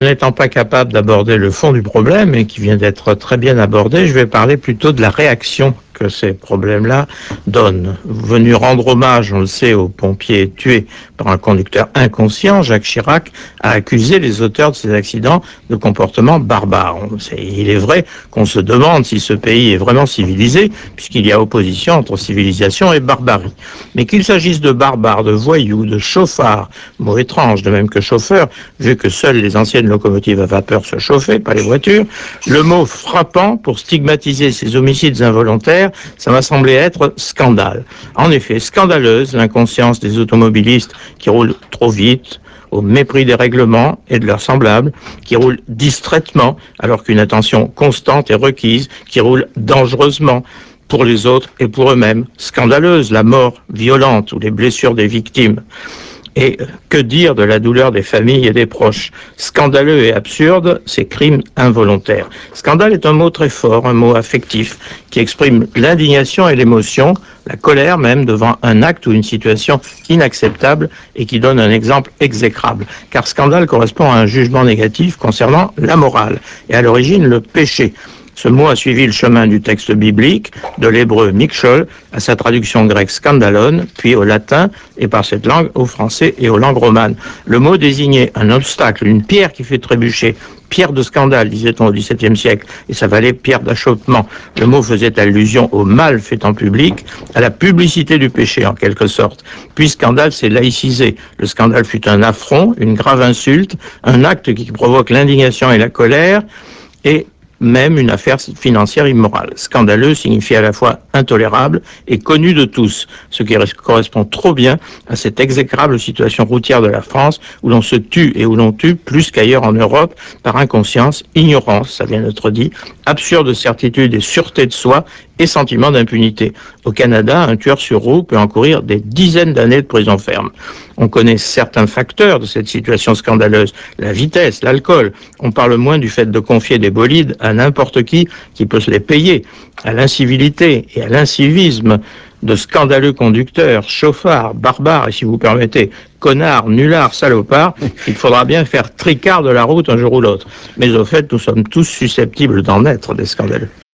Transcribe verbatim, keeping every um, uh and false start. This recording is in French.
N'étant pas capable d'aborder le fond du problème, et qui vient d'être très bien abordé, je vais parler plutôt de la réaction que ces problèmes-là donnent. Venu rendre hommage, on le sait, aux pompiers tués par un conducteur inconscient, Jacques Chirac a accusé les auteurs de ces accidents de comportements barbares. Il est vrai qu'on se demande si ce pays est vraiment civilisé, puisqu'il y a opposition entre civilisation et barbarie. Mais qu'il s'agisse de barbares, de voyous, de chauffards, mot étrange, de même que chauffeur, vu que seules les anciennes locomotives à vapeur se chauffaient, pas les voitures, le mot frappant pour stigmatiser ces homicides involontaires, ça m'a semblé être scandale. En effet, scandaleuse l'inconscience des automobilistes qui roulent trop vite, au mépris des règlements et de leurs semblables, qui roulent distraitement alors qu'une attention constante est requise, qui roulent dangereusement pour les autres et pour eux-mêmes. Scandaleuse la mort violente ou les blessures des victimes. Et que dire de la douleur des familles et des proches? Scandaleux et absurde, ces crimes involontaires. Scandale est un mot très fort, un mot affectif, qui exprime l'indignation et l'émotion, la colère même devant un acte ou une situation inacceptable et qui donne un exemple exécrable. Car scandale correspond à un jugement négatif concernant la morale et à l'origine le péché. Ce mot a suivi le chemin du texte biblique, de l'hébreu mikshol, à sa traduction grecque scandalon, puis au latin, et par cette langue au français et aux langues romanes. Le mot désignait un obstacle, une pierre qui fait trébucher, pierre de scandale, disait-on au dix-septième siècle, et ça valait pierre d'achoppement. Le mot faisait allusion au mal fait en public, à la publicité du péché en quelque sorte. Puis scandale, c'est laïcisé. Le scandale fut un affront, une grave insulte, un acte qui provoque l'indignation et la colère, et même une affaire financière immorale. Scandaleux signifie à la fois intolérable et connu de tous, ce qui correspond trop bien à cette exécrable situation routière de la France où l'on se tue et où l'on tue plus qu'ailleurs en Europe par inconscience, ignorance, ça vient d'être dit, absurde certitude et sûreté de soi et sentiment d'impunité. Au Canada, un tueur sur roue peut encourir des dizaines d'années de prison ferme. On connaît certains facteurs de cette situation scandaleuse, la vitesse, l'alcool. On parle moins du fait de confier des bolides à n'importe qui qui peut se les payer, à l'incivilité et à l'incivisme de scandaleux conducteurs, chauffards, barbares et si vous permettez, connards, nullards, salopards, il faudra bien faire tricard de la route un jour ou l'autre. Mais au fait, nous sommes tous susceptibles d'en être des scandaleux.